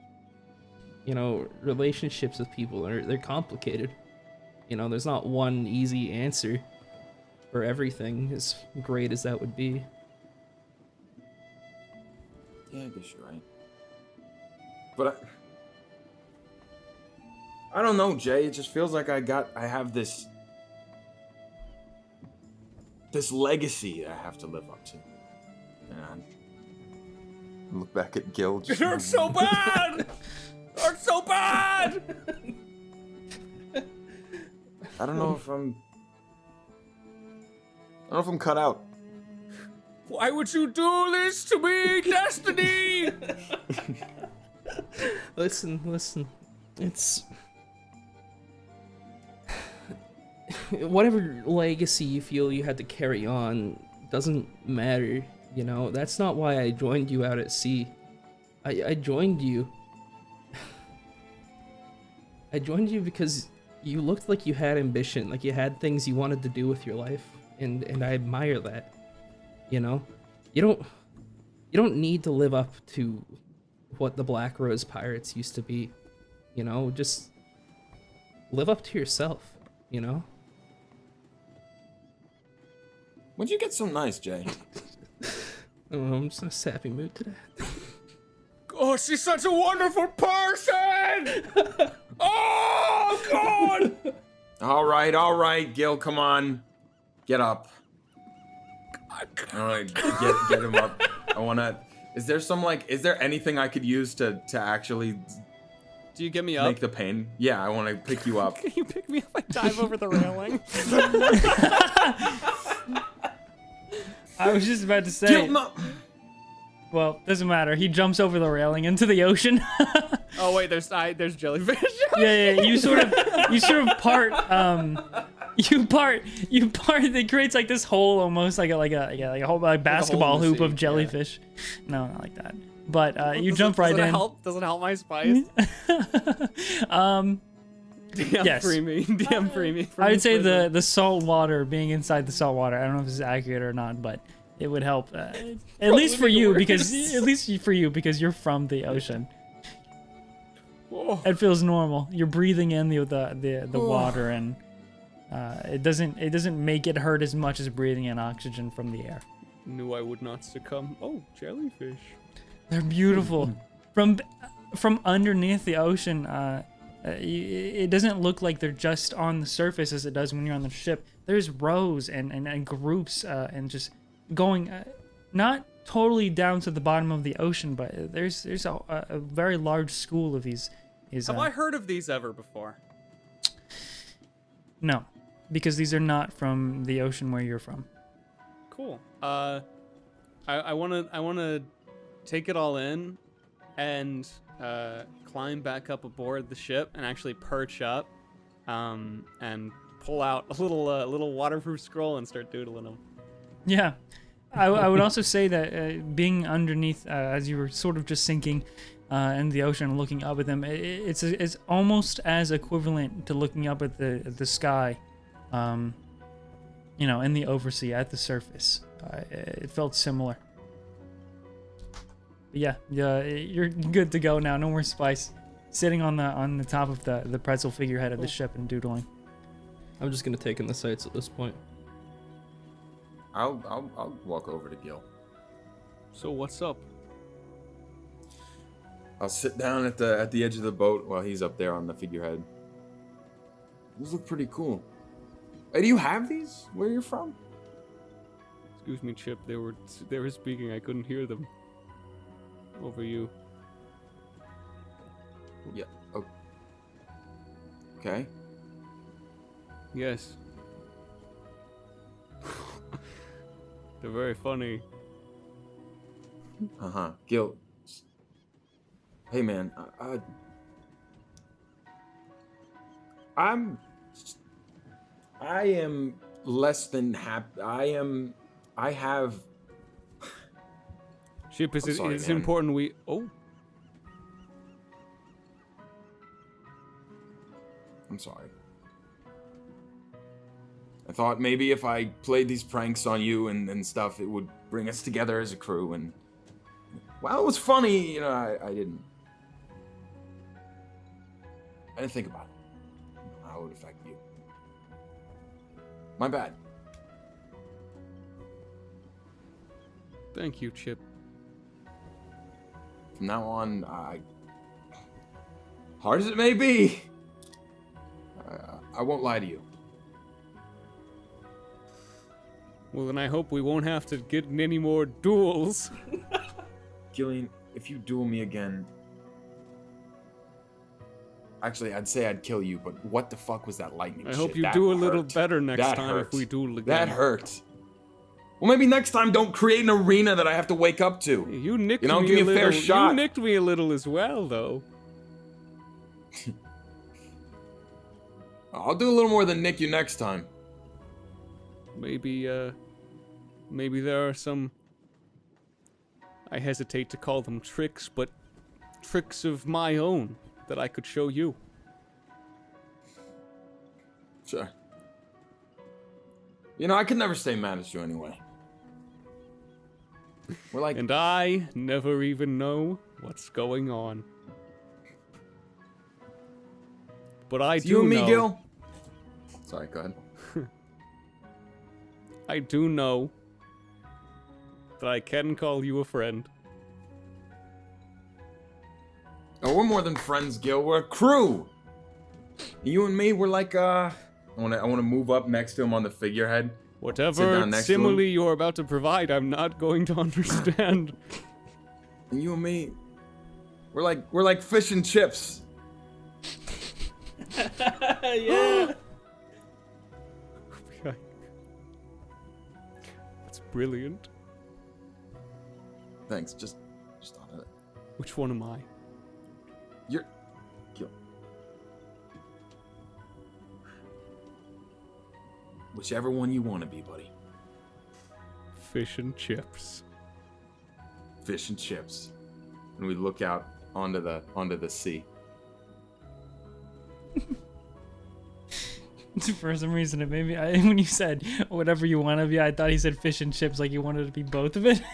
relationships with people they're complicated. There's not one easy answer for everything, as great as that would be. Yeah, I guess you're right. But I don't know, Jay. It just feels like I have this legacy I have to live up to. And I look back at Gil. You're so bad. You're so bad. I don't know if I'm cut out. Why would you do this to me, Destiny? Listen. It's whatever legacy you feel you had to carry on doesn't matter, you know? That's not why I joined you out at sea. I joined you. I joined you because you looked like you had ambition, like you had things you wanted to do with your life, and I admire that. You know? You don't need to live up to what the Black Rose Pirates used to be. You know, just live up to yourself, you know? When'd you get so nice, Jay? I don't know, I'm just in a sappy mood today. Oh, she's such a wonderful person! Oh, God! All right, Gil, come on. Get up. All right, get him up. I wanna... Is there anything I could use to actually Do you get me up? make the pain? Yeah, I wanna pick you up. Can you pick me up? I dive over the railing. I was just about to say. Gil, no. Well, doesn't matter. He jumps over the railing into the ocean. Oh wait, there's jellyfish. Yeah. You sort of part. You part. It creates like this hole, almost like a whole basketball in the hoop sea, of jellyfish. No, not like that. But you jump right does in. Does it help my spice? DM Yes. free me. DM free me. I would say the salt water, being inside the salt water. I don't know if this is accurate or not, but it would help. At least for you, because you're from the ocean. Whoa. It feels normal. You're breathing in the water, and it doesn't make it hurt as much as breathing in oxygen from the air. Knew I would not succumb. Oh, jellyfish. They're beautiful. From underneath the ocean, it doesn't look like they're just on the surface as it does when you're on the ship. There's rows and groups and just going not totally down to the bottom of the ocean, but there's a very large school of these. Have I heard of these ever before? No, because these are not from the ocean where you're from. Cool. I wanna take it all in and climb back up aboard the ship and actually perch up and pull out a little waterproof scroll and start doodling them. Yeah. I would also say that being underneath, as you were sort of just sinking in the ocean and looking up at them, it's almost as equivalent to looking up at the sky, in the oversea at the surface. It felt similar. But yeah, you're good to go now. No more spice. Sitting on the top of the pretzel figurehead of the ship and doodling. I'm just gonna take in the sights at this point. I'll walk over to Gil. So what's up? I'll sit down at the edge of the boat while he's up there on the figurehead. These look pretty cool. Hey, do you have these? Where you're from? Excuse me, Chip. They were speaking. I couldn't hear them. Over you. Yeah. Oh. Okay. Yes. They're very funny. Gil. Hey, man. I am less than happy. I have. Chip, I'm sorry, it's man. important we. Oh. I'm sorry. I thought maybe if I played these pranks on you and stuff, it would bring us together as a crew. And while it was funny, I didn't think about it. How it would affect you. My bad. Thank you, Chip. From now on, hard as it may be, I won't lie to you. Well, then I hope we won't have to get in any more duels. Gillian, if you duel me again... Actually, I'd say I'd kill you, but what the fuck was that lightning I shit? hope you That do a little hurt. better next That time hurt. if we duel again. That hurt. Well, maybe next time don't create an arena that I have to wake up to. You nicked You know, me give me a little. fair shot. You nicked me a little as well, though. I'll do a little more than nick you next time. maybe there are some, I hesitate to call them tricks, but tricks of my own that I could show you. Sure. You know, I could never stay mad at you anyway. We're like... And I never even know what's going on. But I do you and me, know... Gil? Sorry, go ahead. I do know that I can call you a friend. Oh, we're more than friends, Gil. We're a crew. You and me, we're like, I wanna move up next to him on the figurehead. Sit Whatever down next to him. simile you're about to provide, I'm not going to understand. And you and me, we're like fish and chips. Yeah. That's brilliant. Thanks. Just on it. Which one am I? You're Gil. Whichever one you want to be, buddy. Fish and chips. Fish and chips. And we look out onto the sea. For some reason, it made me. When you said whatever you want to be, I thought he said fish and chips, like you wanted to be both of it.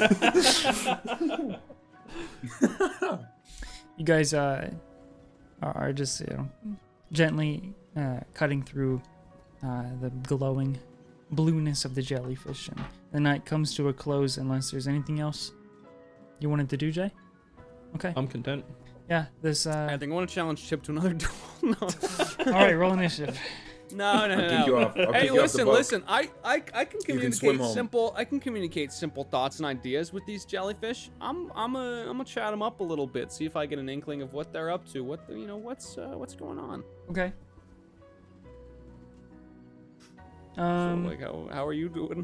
You guys are just gently cutting through the glowing blueness of the jellyfish, and the night comes to a close. Unless there's anything else you wanted to do, Jay. Okay. I'm content. Yeah. This. I think I want to challenge Chip to another duel. No. All right. Roll initiative. No. Kick you off. I'll Hey, kick you off the listen. boat. I can swim communicate home. simple. I can communicate simple thoughts and ideas with these jellyfish. I'm gonna chat them up a little bit, see if I get an inkling of what they're up to. What's going on. Okay. So, like, how are you doing?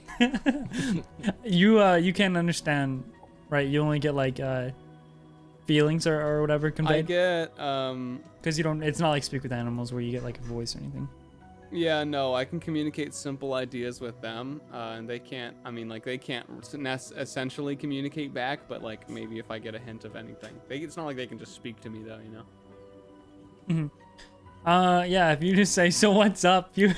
You can't understand, right? You only get like feelings or whatever I conveyed. get Because you don't. It's not like Speak with Animals where you get like a voice or anything. Yeah, no, I can communicate simple ideas with them, and they can't. I mean, like, they can't essentially communicate back, but like maybe if I get a hint of anything, it's not like they can just speak to me though, you know. Yeah. If you just say, "So what's up?" You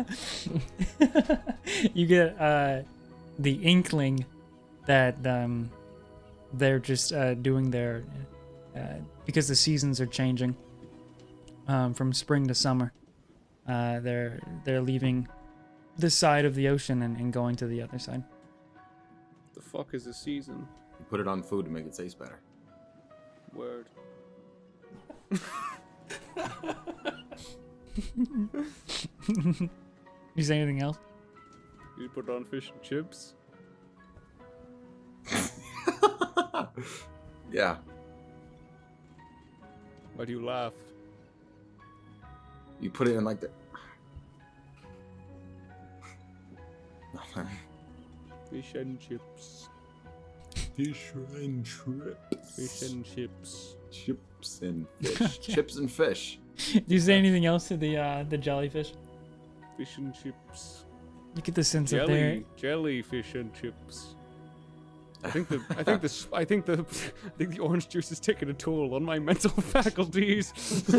you get the inkling that they're just doing their because the seasons are changing from spring to summer. They're leaving this side of the ocean and going to the other side. The fuck is a season? You put it on food to make it taste better. Word. You say anything else? You put on fish and chips? Yeah. Why do you laugh? You put it in like the. Nothing. Fish and chips. Fish and chips. Fish and chips. Chips and fish. Chips and fish. Do you say anything else to the jellyfish? Fish and chips. You get the sense that they're Jellyfish and chips. I think the orange juice is taking a toll on my mental faculties.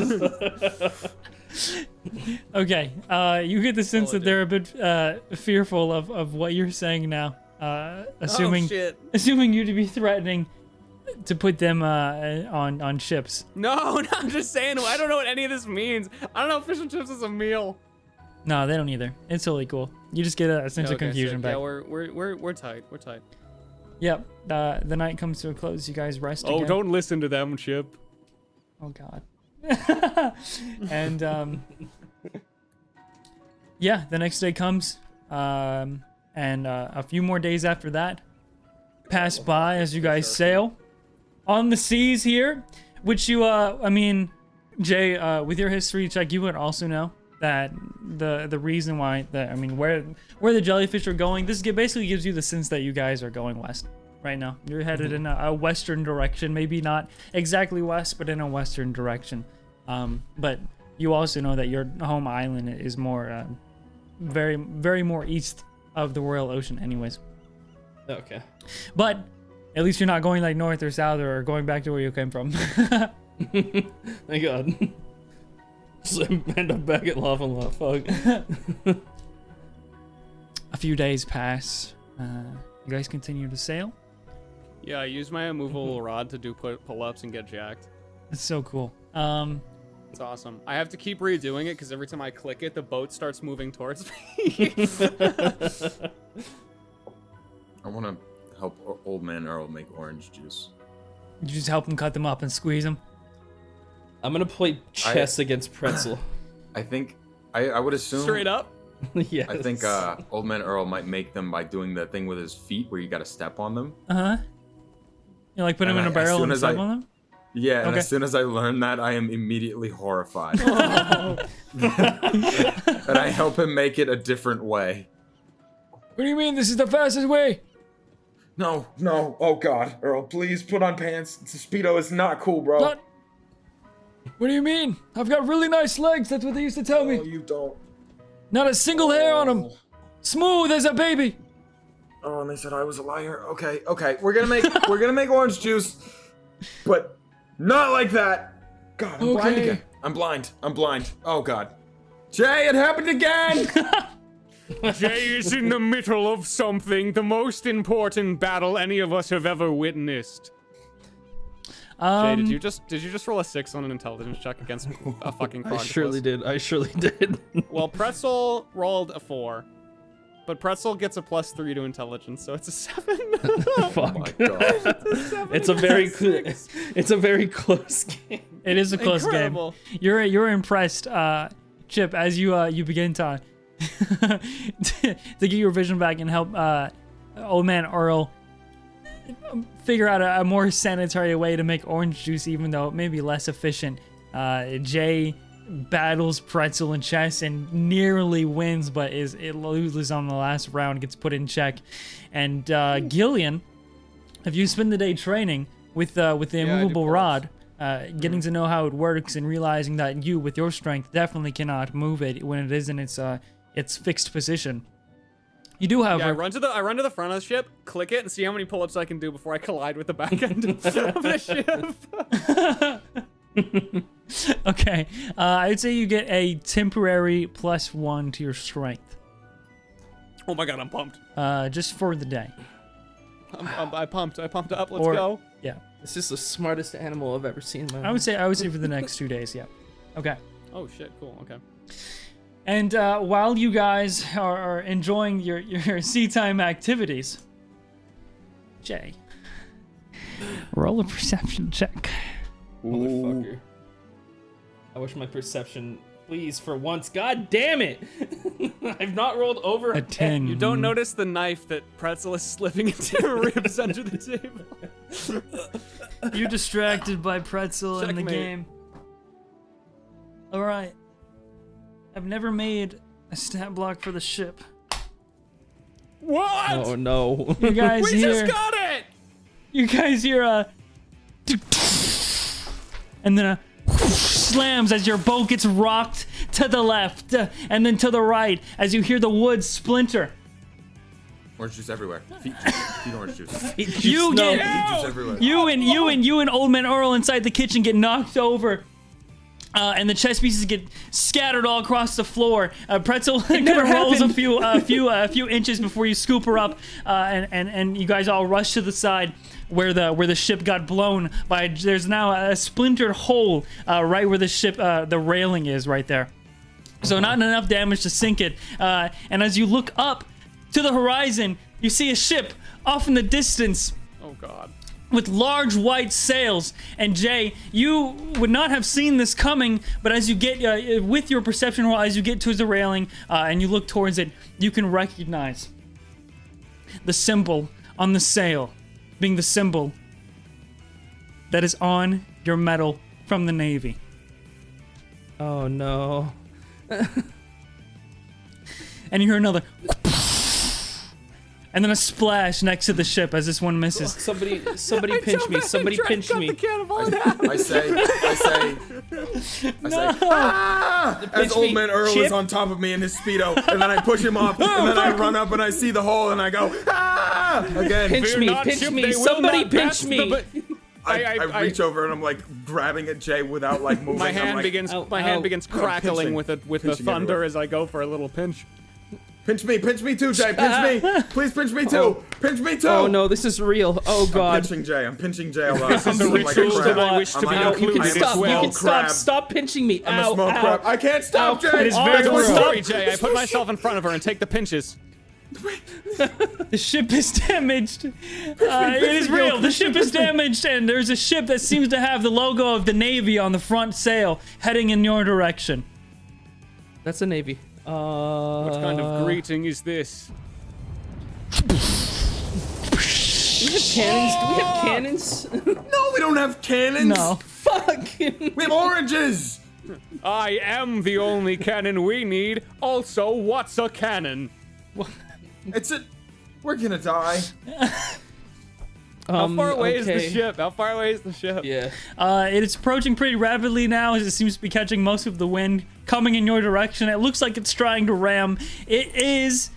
okay. You get the sense I that they're a bit fearful of what you're saying now. Assuming Oh shit. assuming you to be threatening to put them on ships. No, I'm just saying. I don't know what any of this means. I don't know if fish and chips is a meal. No, they don't either. It's totally cool. You just get a sense of confusion back. Yeah, we're tight. We're tight. Yep. The night comes to a close. You guys rest Oh, again. don't listen to them, Chip. Oh God. And yeah, the next day comes, and a few more days after that pass by as you guys sail on the seas here, which you I mean, Jay, with your history check, you would also know that the reason why where the jellyfish are going, this basically gives you the sense that you guys are going west right now. You're headed in a western direction, maybe not exactly west, but in a western direction. But you also know that your home island is more very more east of the Royal Ocean, anyways. Okay. But at least you're not going like north or south or going back to where you came from. Thank God. So I end up back at Lava Lot. Fuck. A few days pass. You guys continue to sail. Yeah, I use my immovable rod to do pull-ups and get jacked. That's so cool. It's awesome. I have to keep redoing it because every time I click it, the boat starts moving towards me. I want to help Old Man Earl make orange juice. You just help them cut them up and squeeze them. I'm gonna play chess against Pretzel. I think I would assume Straight up. Yes. I think Old Man Earl might make them by doing the thing with his feet where you got to step on them. You like put them in a barrel and step on them? Yeah, and Okay. as soon as I learn that, I am immediately horrified. And I help him make it a different way. What do you mean this is the fastest way? No, oh God, Earl, please put on pants. Speedo is not cool, bro. What? What do you mean? I've got really nice legs, that's what they used to tell me. Oh, you don't. Not a single hair on them. Smooth as a baby. Oh, and they said I was a liar. Okay, we're gonna make orange juice, but not like that. God, I'm blind Okay. again. I'm blind. Oh God, Jay, it happened again. Jay is in the middle of something, the most important battle any of us have ever witnessed. Jay, did you just roll a 6 on an intelligence check against a fucking I frog? surely did. I surely did. Well, Pretzel rolled a 4, but Pretzel gets a +3 to intelligence, so it's a 7. Oh my God. It's a very it's a very close game. It is a close Incredible. game. You're impressed, Chip, as you begin to to get your vision back and help Old Man Earl figure out a more sanitary way to make orange juice, even though it may be less efficient. Jay battles Pretzel in chess and nearly wins, but it loses on the last round, gets put in check. And Gillian, if you spend the day training with the immovable rod, getting to know how it works and realizing that you, with your strength, definitely cannot move it when it is in its fixed position. You do, however. Yeah, I run to the front of the ship, click it, and see how many pull-ups I can do before I collide with the back end of the ship. Okay, I would say you get a temporary +1 to your strength, Oh my god, I'm pumped. just for the day. I pumped up. Let's Or- go. Yeah, This is the smartest animal I've ever seen in my life. I would say for the next 2 days. Yeah. Okay. Oh shit, cool. Okay. And while you guys are enjoying your sea time activities, Jay, roll a perception check. Motherfucker. I wish my perception, please, for once. God damn it! I've not rolled over A 10. You don't notice the knife that Pretzel is slipping into your ribs under the table. You're distracted by Pretzel in the Checkmate. game. All right. I've never made a stat block for the ship. What? Oh no. You guys We hear? just got it. You guys hear and then a slams as your boat gets rocked to the left and then to the right as you hear the wood splinter. Orange juice everywhere. Feet orange juice. You No. get Feet juice everywhere. you and Old Man Earl inside the kitchen get knocked over. And the chess pieces get scattered all across the floor. Pretzel kind of rolls a few inches before you scoop her up, and you guys all rush to the side where the ship got blown by. There's now a splintered hole right where the ship the railing is right there. So not enough damage to sink it. And as you look up to the horizon, you see a ship off in the distance Oh god. with large white sails. And Jay, you would not have seen this coming, but as you get with your perception roll, as you get towards the railing and you look towards it, you can recognize the symbol on the sail being the symbol that is on your medal from the Navy. Oh no. And you hear another and then a splash next to the ship as this one misses. Somebody pinch me. Somebody pinch me. I say, ah! As Pinch old me. man Earl Chip. is on top of me in his Speedo, and then I push him off, and then I run up and I see the hole, and I go, ah! Again. Pinch Fear me, not, pinch Chip, me. they will Somebody not pinch pass me. the I reach over and I'm like grabbing at Jay without like moving. My I'm hand like, begins. Ow, My hand ow. begins Oh, crackling pinching. with the Pinching thunder everywhere. as I go for a little pinch. pinch me too, Jay, pinch me. Please pinch me too. Pinch me too. Oh no, this is real. Oh I'm god. pinching Jay. I'm pinching Jay a lot. This is I'm the like a ritual crab. that I wish to I'm be like a- Ow, you can I am a stop. You small can crab. stop pinching me. I'm Ow, a small ow. crab. I can't stop, Ow. Jay. It is very Don't cruel. worry, Jay. I put myself in front of her and take the pinches. The ship is damaged. It is real. The ship is damaged, and there's a ship that seems to have the logo of the Navy on the front sail, heading in your direction. That's a navy. What kind of greeting is this? Do we have cannons? Do we have cannons? No, we don't have cannons. No. Fuck. We have oranges. I am the only cannon we need. Also, what's a cannon? It's a. We're gonna die. How far away is the okay. ship? How far away is the ship? Yeah. It is approaching pretty rapidly now, as it seems to be catching most of the wind coming in your direction. It looks like it's trying to ram. It is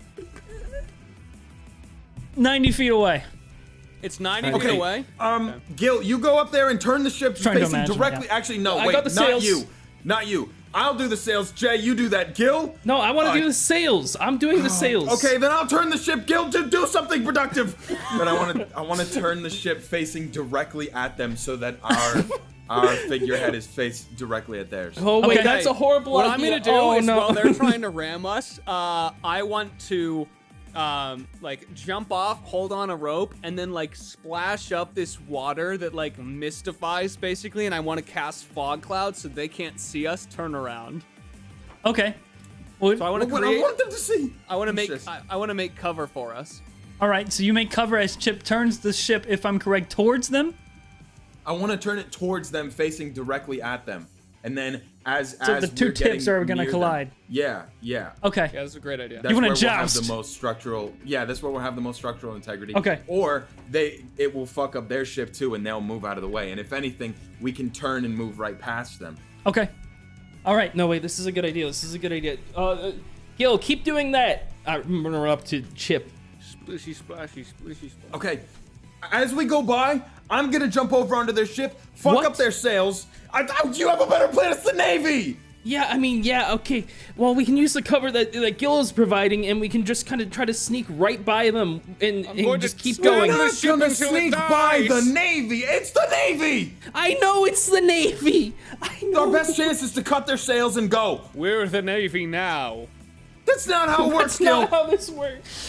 90 feet away. It's 90 Okay. feet away. Gil, you go up there and turn the ship Trying to facing imagine, directly. yeah. Actually, no, I wait, got the not sails. you. Not you. I'll do the sails. Jay, you do that. Gil? No, I want to Uh, do the sails. I'm doing the sails. Okay, then I'll turn the ship. Gil, do something productive. But I want to turn the ship facing directly at them so that our figurehead is faced directly at theirs. Oh wait, Okay. that's a horrible What idea. I'm gonna do oh, is no. while they're trying to ram us, I want to like jump off, hold on a rope, and then like splash up this water that like mystifies basically, and I want to cast fog clouds so they can't see us turn around. Okay. Well, So I want to What I create. want them to see. I want to make. Just- I want to make cover for us. all right, so you make cover as Chip turns the ship, if I'm correct, towards them. I want to turn it towards them, facing directly at them, and then as the two we're tips getting are gonna near them- collide. Yeah. Okay. Yeah, that's a great idea. That's You wanna where we'll have joust. the most structural. Yeah, that's where we'll have the most structural integrity. Okay. Or it will fuck up their ship too, and they'll move out of the way. And if anything, we can turn and move right past them. Okay. All right. No, wait, this is a good idea. This is a good idea. Gil, keep doing that. I'm gonna run up to Chip. Splishy splashy, splishy splashy. Okay. As we go by, I'm gonna jump over onto their ship, fuck What? up their sails. You have a better plan. It's the Navy. Yeah, I mean, yeah, okay. Well, we can use the cover that Gil is providing, and we can just kind of try to sneak right by them and going just to keep swing going. the We're not ship gonna until it sneak by dies. the Navy. It's the Navy. I know it's the Navy. I know. Our best chance is to cut their sails and go. We're the Navy now. That's not how it works, That's not Gil. how this works.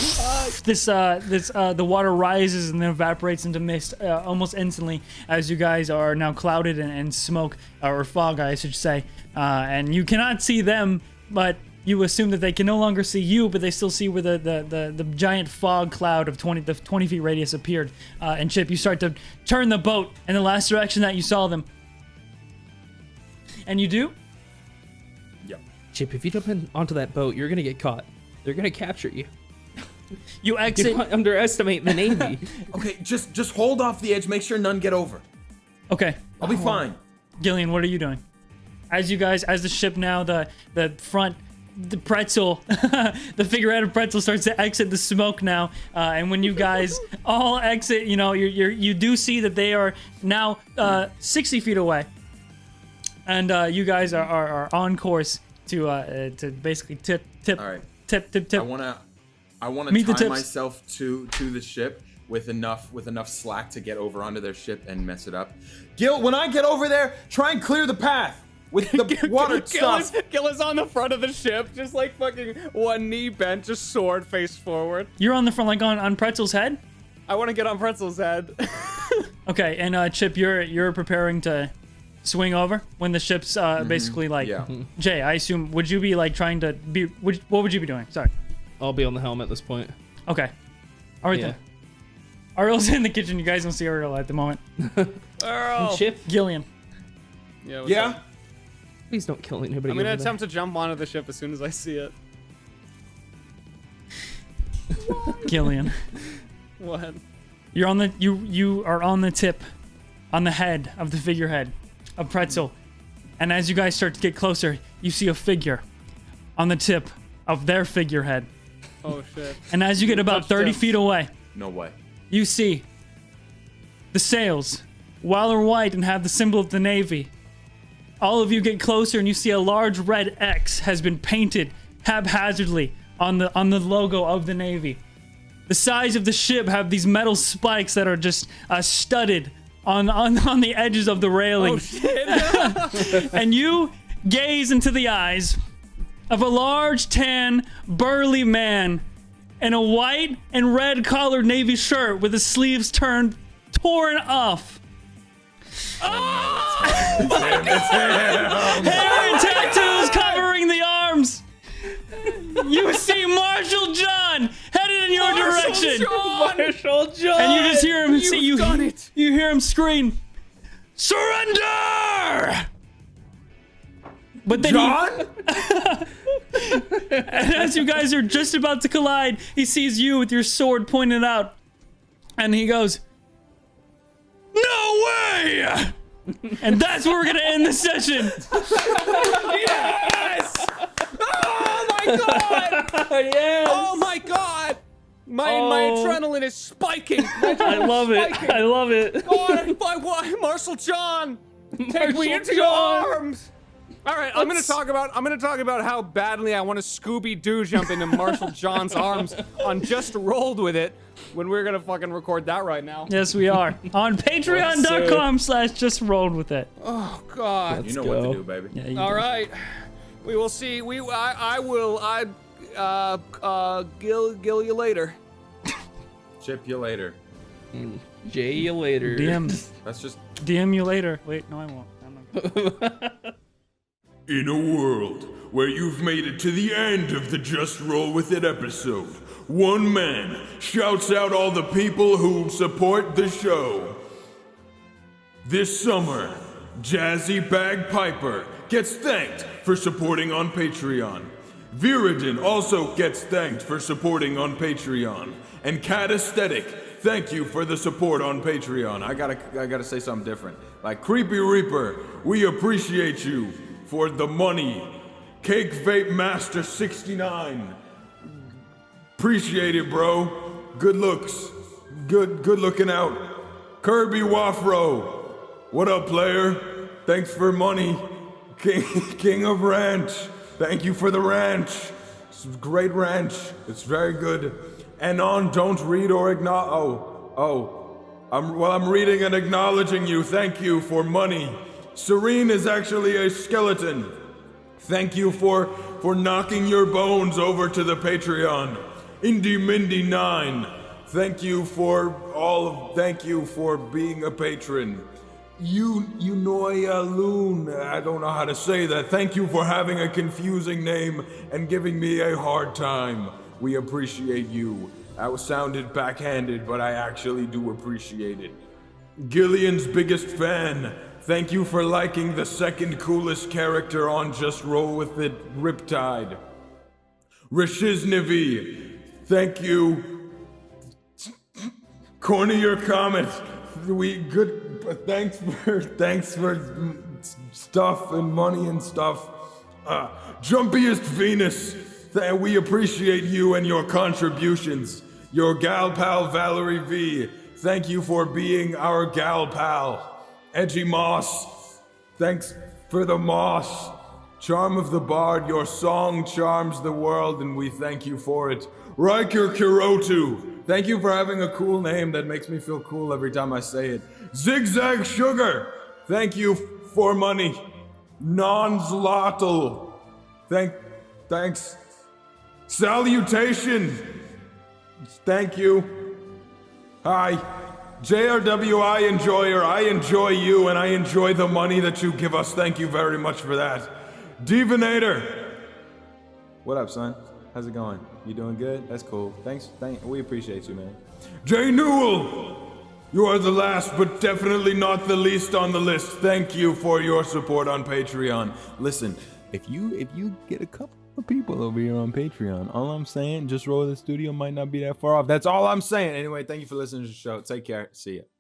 The water rises and then evaporates into mist almost instantly as you guys are now clouded in smoke or fog, I should say, and you cannot see them, but you assume that they can no longer see you, but they still see where the giant fog cloud of 20 feet radius appeared. And Chip, you start to turn the boat in the last direction that you saw them, and you do. Chip, if you jump onto that boat, you're gonna get caught. They're gonna capture you. You Do exit. not underestimate the Navy. Okay, just hold off the edge. Make sure none get over. Okay. I'll be fine. Gillian, what are you doing? As the ship now, the front, the pretzel, the figurehead of pretzel starts to exit the smoke now, and when you guys all exit, you do see that they are now 60 feet away, and you guys are on course to basically tip. All right. Tip. I wanna Meet the tie tips. myself to the ship with enough slack to get over onto their ship and mess it up. Gil, when I get over there, try and clear the path with the water stuff. Gil is on the front of the ship, just like fucking one knee bent, just sword face forward. You're on the front, like on Pretzel's head. I want to get on Pretzel's head. Okay, and Chip, you're preparing to swing over when the ship's basically like. Yeah. Jay, I assume, would you be like trying to be? What would you be doing? Sorry. I'll be on the helm at this point. Okay. All right Yeah. then. Ariel's in the kitchen. You guys don't see Ariel at the moment. Earl. Chip, Gillian. Yeah. what's Yeah? up? please don't kill anybody. I'm gonna over there. attempt to jump onto the ship as soon as I see it. Gillian. What? You're on the you are on the tip, on the head of the figurehead of Pretzel, and as you guys start to get closer, you see a figure on the tip of their figurehead. Oh shit. And as you get about 30 feet away, No way. you see the sails, while they're white and have the symbol of the Navy. All of you get closer and you see a large red X has been painted haphazardly on the logo of the Navy. The sides of the ship have these metal spikes that are just studded on the edges of the railing. Oh shit. And you gaze into the eyes of a large, tan, burly man in a white and red collared navy shirt with the sleeves torn off. Hair and tattoos covering the arms. You see Marshall John headed in your direction. Marshall John! And you just hear him say, you done it. You hear him scream, "Surrender!" But then and as you guys are just about to collide, he sees you with your sword pointed out, and he goes, "No way!" And that's where we're gonna end the session. Yes! Oh my god! Yes! Oh my god! My adrenaline is spiking. I love it. I love it. God, why, Marshall John? Take me into your arms. All right, I'm gonna talk about how badly I want to Scooby-Doo jump into Marshall John's arms on Just Rolled With It when we're gonna fucking record that right now. Yes, we are on Patreon.com/just rolled with it. Oh God. You know go. what to do, baby. Yeah, you All do. right, we will see. Gill you later. Chip you later. Jay you later. That's just. DM you later. Wait, no, I won't. I'm not. In a world where you've made it to the end of the Just Roll With It episode, one man shouts out all the people who support the show. This summer, Jazzy Bagpiper gets thanked for supporting on Patreon. Viridin also gets thanked for supporting on Patreon. And Cat Aesthetic, thank you for the support on Patreon. I gotta say something different. Like Creepy Reaper, we appreciate you for the money. Cake Vape Master 69, appreciate it, bro. Good looks, good looking out. Kirby Wafro, what up, player? Thanks for money. King of Ranch, thank you for the ranch. It's a great ranch. It's very good. And on don't read or acknowledge. I'm reading and acknowledging you. Thank you for money. Serene is actually a skeleton. Thank you for knocking your bones over to the Patreon. Indie Mindy 9. Thank you for being a patron. Unoya Loon, I don't know how to say that. Thank you for having a confusing name and giving me a hard time. We appreciate you. That sounded backhanded, but I actually do appreciate it. Gillian's biggest fan. Thank you for liking the second coolest character on Just Roll With It, Riptide. Rishiznivi, thank you. Cornier Comet, thanks for stuff and money and stuff. Jumpiest Venus, we appreciate you and your contributions. Your gal pal Valerie V, thank you for being our gal pal. Edgy Moss, thanks for the moss. Charm of the Bard, your song charms the world and we thank you for it. Riker Kirotu, thank you for having a cool name that makes me feel cool every time I say it. Zigzag Sugar, thank you for money. Nonzlotl, thanks. Salutation, thank you. Hi. JRWI Enjoyer, I enjoy you and I enjoy the money that you give us. Thank you very much for that. Divinator. What up, son? How's it going? You doing good? That's cool. Thanks. We appreciate you, man. Jay Newell. You are the last, but definitely not the least on the list. Thank you for your support on Patreon. Listen, if you get a couple of people over here on Patreon. All I'm saying, Just Roll the Studio might not be that far off. That's all I'm saying. Anyway, thank you for listening to the show. Take care. See ya.